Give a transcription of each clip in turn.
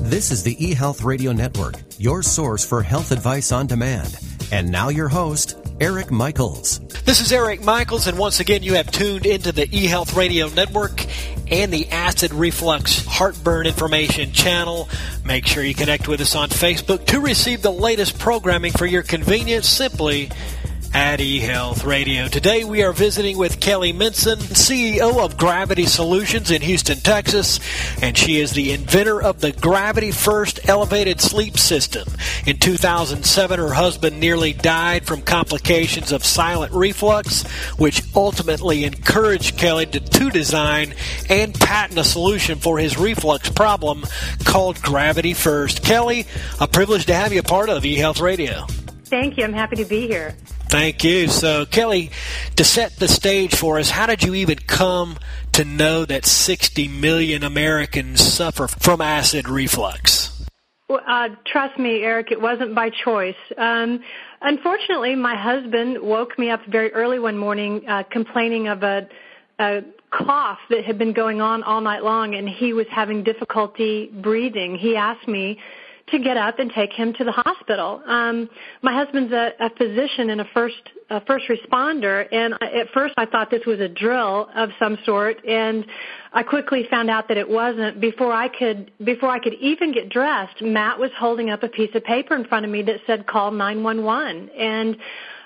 This is the eHealth Radio Network, your source for health advice on demand. And now your host, Eric Michaels. This is Eric Michaels, and once again you have tuned into the eHealth Radio Network and the Acid Reflux Heartburn Information channel. Make sure you connect with us on Facebook to receive the latest programming for your convenience simply at eHealth Radio. Today we are visiting with Kelly Minson, CEO of Gravity Solutions in Houston, Texas, and she is the inventor of the Gravity First Elevated Sleep System. In 2007, her husband nearly died from complications of silent reflux, which ultimately encouraged Kelly to design and patent a solution for his reflux problem called Gravity First. Kelly, a privilege to have you a part of eHealth Radio. Thank you. I'm happy to be here. Thank you. So, Kelly, to set the stage for us, how did you even come to know that 60 million Americans suffer from acid reflux? Well, trust me, Eric, it wasn't by choice. Unfortunately, my husband woke me up very early one morning complaining of a cough that had been going on all night long, and he was having difficulty breathing. He asked me to get up and take him to the hospital. My husband's a physician and a first responder, and at first I thought this was a drill of some sort, and I quickly found out that it wasn't. Before I could even get dressed, Matt was holding up a piece of paper in front of me that said call 911, and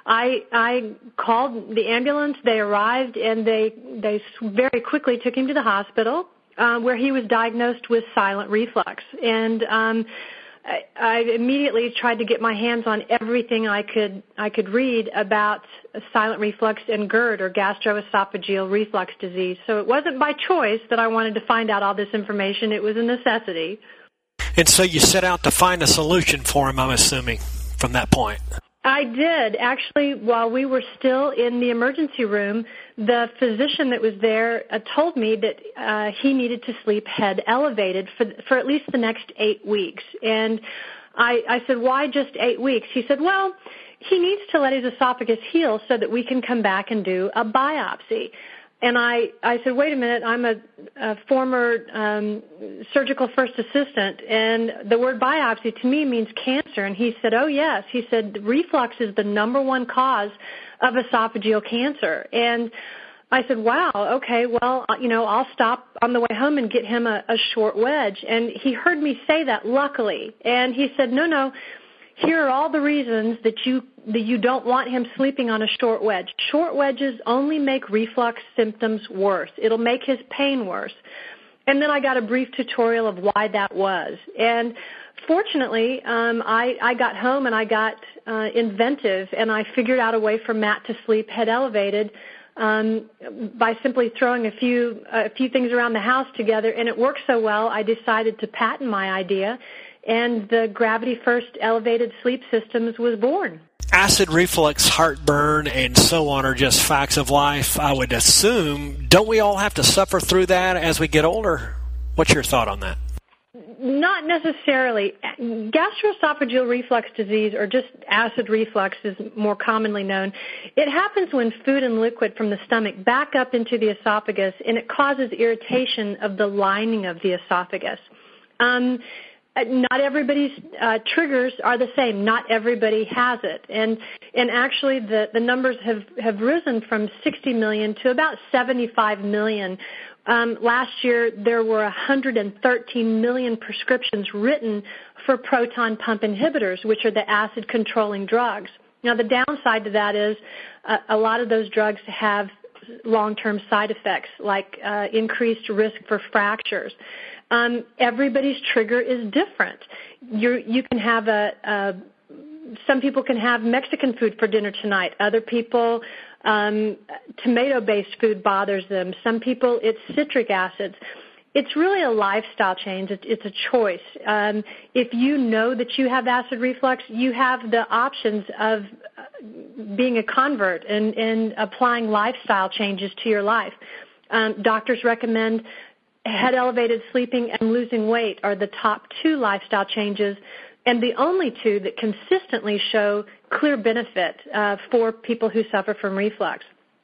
I called the ambulance. They arrived, and they very quickly took him to the hospital where he was diagnosed with silent reflux, and I immediately tried to get my hands on everything I could read about silent reflux and GERD, or gastroesophageal reflux disease. So it wasn't by choice that I wanted to find out all this information. It was a necessity. And so you set out to find a solution for him, I'm assuming, from that point. I did. Actually, while we were still in the emergency room, the physician that was there told me that he needed to sleep head elevated for at least the next 8 weeks. And I said, why just 8 weeks? He said, well, he needs to let his esophagus heal so that we can come back and do a biopsy. And I said, wait a minute, I'm a former surgical first assistant, and the word biopsy to me means cancer. And he said, oh, yes. He said, reflux is the number one cause of esophageal cancer. And I said, wow, okay, well, I'll stop on the way home and get him a short wedge. And he heard me say that, luckily. And he said, no, here are all the reasons that you don't want him sleeping on a short wedge. Short wedges only make reflux symptoms worse. It'll make his pain worse. And then I got a brief tutorial of why that was. And fortunately, I got home and I got inventive, and I figured out a way for Matt to sleep head elevated by simply throwing a few things around the house together. And it worked so well, I decided to patent my idea, and the Gravity First Elevated Sleep Systems was born. Acid reflux, heartburn, and so on are just facts of life, I would assume. Don't we all have to suffer through that as we get older? What's your thought on that? Not necessarily. Gastroesophageal reflux disease, or just acid reflux, is more commonly known. It happens when food and liquid from the stomach back up into the esophagus, and it causes irritation of the lining of the esophagus. Not everybody's triggers are the same. Not everybody has it. And actually the numbers have risen from 60 million to about 75 million. Last year there were 113 million prescriptions written for proton pump inhibitors, which are the acid-controlling drugs. Now the downside to that is a lot of those drugs have long-term side effects, like increased risk for fractures. Everybody's trigger is different. You can have some people can have Mexican food for dinner tonight. Other people, tomato-based food bothers them. Some people, it's citric acids. It's really a lifestyle change. It's a choice. If you know that you have acid reflux, you have the options of being a convert and applying lifestyle changes to your life. Doctors recommend head elevated sleeping and losing weight are the top two lifestyle changes, and the only two that consistently show clear benefit for people who suffer from reflux.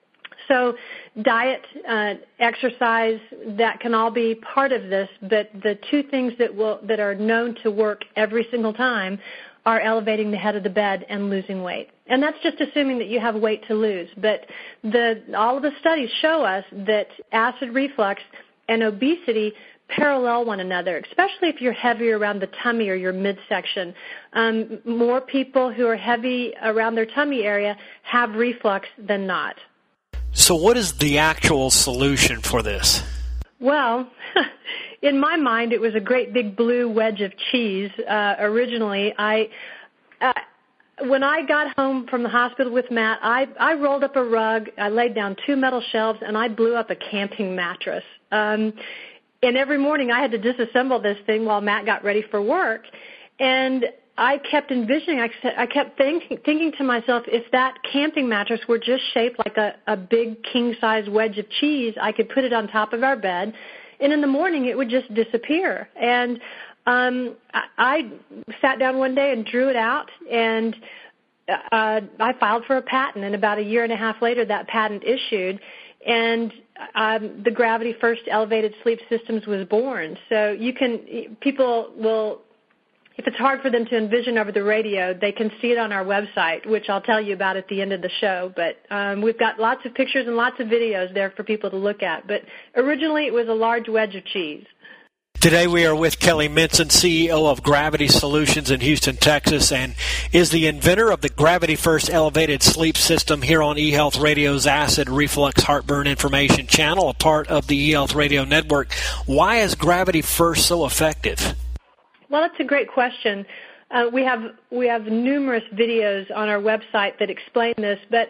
So diet, exercise, that can all be part of this, but the two things that are known to work every single time are elevating the head of the bed and losing weight. And that's just assuming that you have weight to lose. But all of the studies show us that acid reflux and obesity parallel one another, especially if you're heavier around the tummy or your midsection. More people who are heavy around their tummy area have reflux than not. So what is the actual solution for this? Well, in my mind, it was a great big blue wedge of cheese. Originally, when I got home from the hospital with Matt, I rolled up a rug, I laid down 2 metal shelves, and I blew up a camping mattress. And every morning I had to disassemble this thing while Matt got ready for work. And I kept envisioning, I kept thinking to myself, if that camping mattress were just shaped like a big king-size wedge of cheese, I could put it on top of our bed, and in the morning it would just disappear. And I sat down one day and drew it out, and I filed for a patent, and about 1.5 years later that patent issued, and the Gravity First Elevated Sleep Systems was born. So people will, if it's hard for them to envision over the radio, they can see it on our website, which I'll tell you about at the end of the show. But we've got lots of pictures and lots of videos there for people to look at. But originally it was a large wedge of cheese. Today we are with Kelly Minson, CEO of Gravity Solutions in Houston, Texas, and is the inventor of the Gravity First Elevated Sleep System here on eHealth Radio's Acid Reflux Heartburn Information Channel, a part of the eHealth Radio Network. Why is Gravity First so effective? Well, that's a great question. We have numerous videos on our website that explain this, but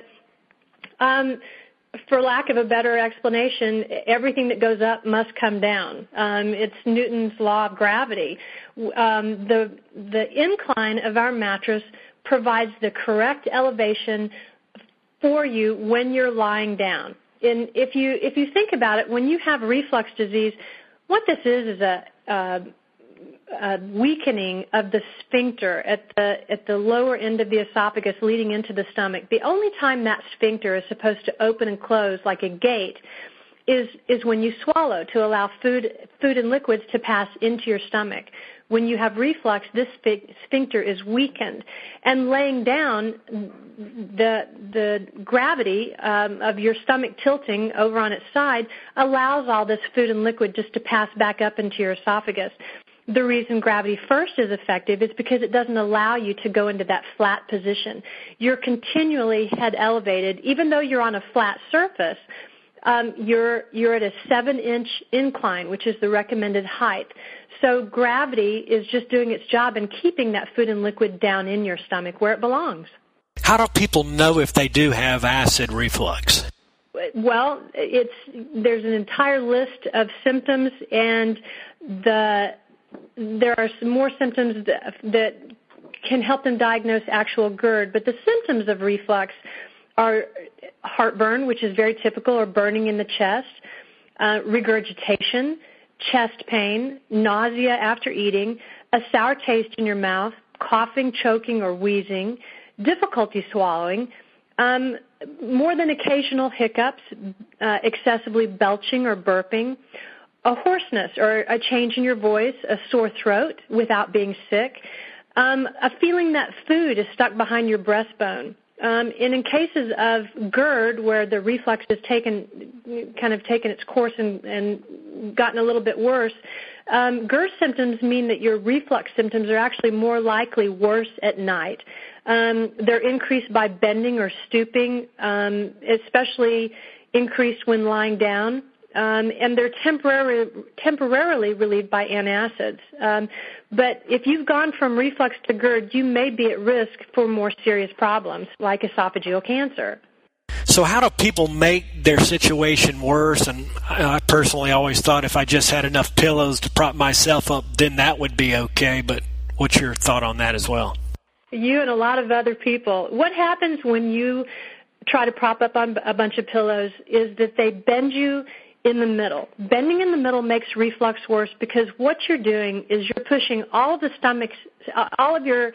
for lack of a better explanation, everything that goes up must come down. It's Newton's law of gravity. The incline of our mattress provides the correct elevation for you when you're lying down. And if you think about it, when you have reflux disease, what this is a weakening of the sphincter at the lower end of the esophagus leading into the stomach. The only time that sphincter is supposed to open and close like a gate is when you swallow to allow food and liquids to pass into your stomach. When you have reflux, this sphincter is weakened, and laying down, the gravity of your stomach tilting over on its side allows all this food and liquid just to pass back up into your esophagus. The reason Gravity First is effective is because it doesn't allow you to go into that flat position. You're continually head elevated. Even though you're on a flat surface, you're at a 7-inch incline, which is the recommended height. So gravity is just doing its job and keeping that food and liquid down in your stomach where it belongs. How do people know if they do have acid reflux? Well, there's an entire list of symptoms, and there are some more symptoms that can help them diagnose actual GERD, but the symptoms of reflux are heartburn, which is very typical, or burning in the chest, regurgitation, chest pain, nausea after eating, a sour taste in your mouth, coughing, choking, or wheezing, difficulty swallowing, more than occasional hiccups, excessively belching or burping, a hoarseness or a change in your voice, a sore throat without being sick, a feeling that food is stuck behind your breastbone. And in cases of GERD, where the reflux has taken its course and gotten a little bit worse, GERD symptoms mean that your reflux symptoms are actually more likely worse at night. They're increased by bending or stooping, especially increased when lying down. And they're temporarily relieved by antacids. But if you've gone from reflux to GERD, you may be at risk for more serious problems like esophageal cancer. So how do people make their situation worse? And I personally always thought if I just had enough pillows to prop myself up, then that would be okay. But what's your thought on that as well? You and a lot of other people. What happens when you try to prop up on a bunch of pillows is that they bend you in the middle. Bending in the middle makes reflux worse because what you're doing is you're pushing all of your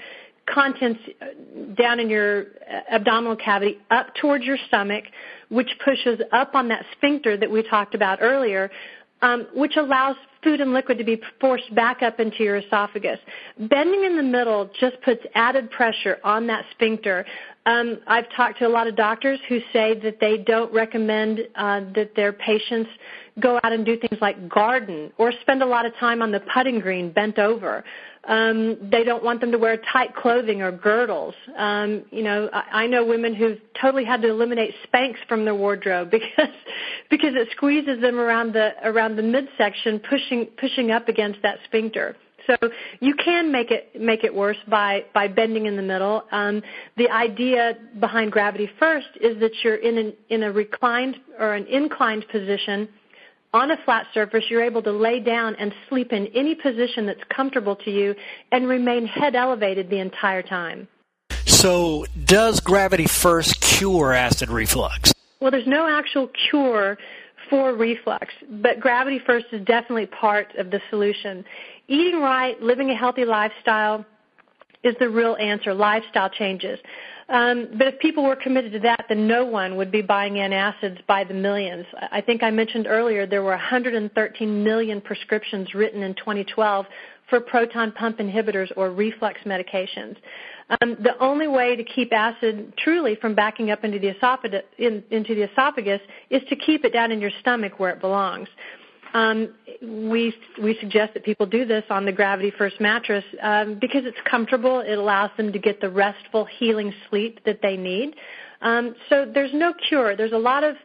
contents down in your abdominal cavity up towards your stomach, which pushes up on that sphincter that we talked about earlier, which allows food and liquid to be forced back up into your esophagus. Bending in the middle just puts added pressure on that sphincter. I've talked to a lot of doctors who say that they don't recommend that their patients go out and do things like garden or spend a lot of time on the putting green bent over. They don't want them to wear tight clothing or girdles. I know women who've totally had to eliminate Spanx from their wardrobe because it squeezes them around the midsection, pushing up against that sphincter. So you can make it worse by bending in the middle. The idea behind Gravity First is that you're in a reclined or an inclined position on a flat surface. You're able to lay down and sleep in any position that's comfortable to you and remain head elevated the entire time. So does Gravity First cure acid reflux? Well, there's no actual cure for reflux, but Gravity First is definitely part of the solution. Eating right, living a healthy lifestyle is the real answer, lifestyle changes. But if people were committed to that, then no one would be buying antacids by the millions. I think I mentioned earlier there were 113 million prescriptions written in 2012 for proton pump inhibitors or reflux medications. The only way to keep acid truly from backing up into the esophagus is to keep it down in your stomach where it belongs. We suggest that people do this on the Gravity First mattress because it's comfortable. It allows them to get the restful, healing sleep that they need. So there's no cure. There's a lot of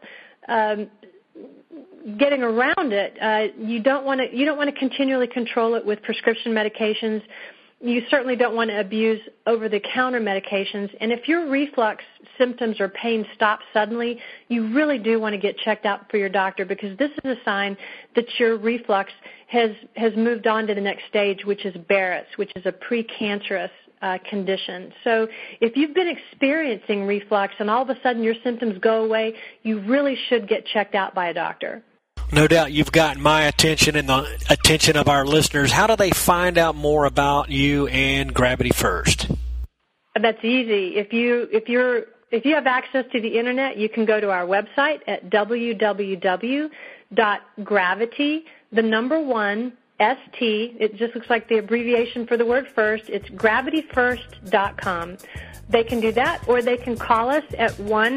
getting around it. You don't want to continually control it with prescription medications. You certainly don't want to abuse over-the-counter medications. And if your reflux symptoms or pain stop suddenly, you really do want to get checked out for your doctor because this is a sign that your reflux has moved on to the next stage, which is Barrett's, which is a precancerous condition. So if you've been experiencing reflux and all of a sudden your symptoms go away, you really should get checked out by a doctor. No doubt you've gotten my attention and the attention of our listeners. How do they find out more about you and Gravity First? That's easy. If you have access to the internet, you can go to our website at www.gravity, the number 1, ST. It just looks like the abbreviation for the word first. It's gravityfirst.com. They can do that, or they can call us at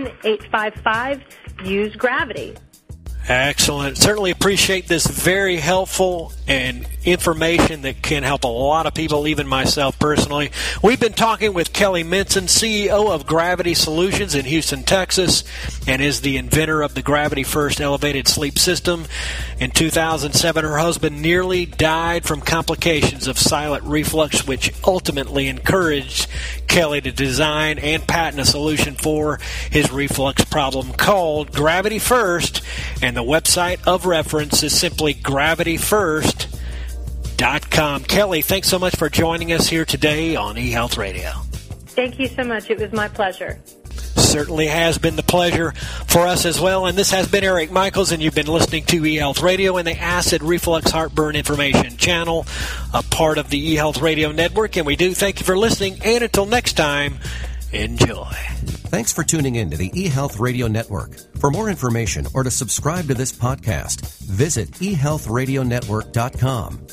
1-855-USE-GRAVITY. Excellent. Certainly appreciate this very helpful and information that can help a lot of people, even myself personally. We've been talking with Kelly Minson, CEO of Gravity Solutions in Houston, Texas, and is the inventor of the Gravity First elevated sleep system. In 2007, her husband nearly died from complications of silent reflux, which ultimately encouraged Kelly to design and patent a solution for his reflux problem called Gravity First, and the website of reference is simply gravityfirst.com. Kelly, thanks so much for joining us here today on eHealth Radio. Thank you so much. It was my pleasure. Certainly has been the pleasure for us as well. And this has been Eric Michaels, and you've been listening to eHealth Radio and the Acid Reflux Heartburn Information Channel, a part of the eHealth Radio Network. And we do thank you for listening. And until next time, enjoy. Thanks for tuning in to the eHealth Radio Network. For more information or to subscribe to this podcast, visit eHealthRadioNetwork.com.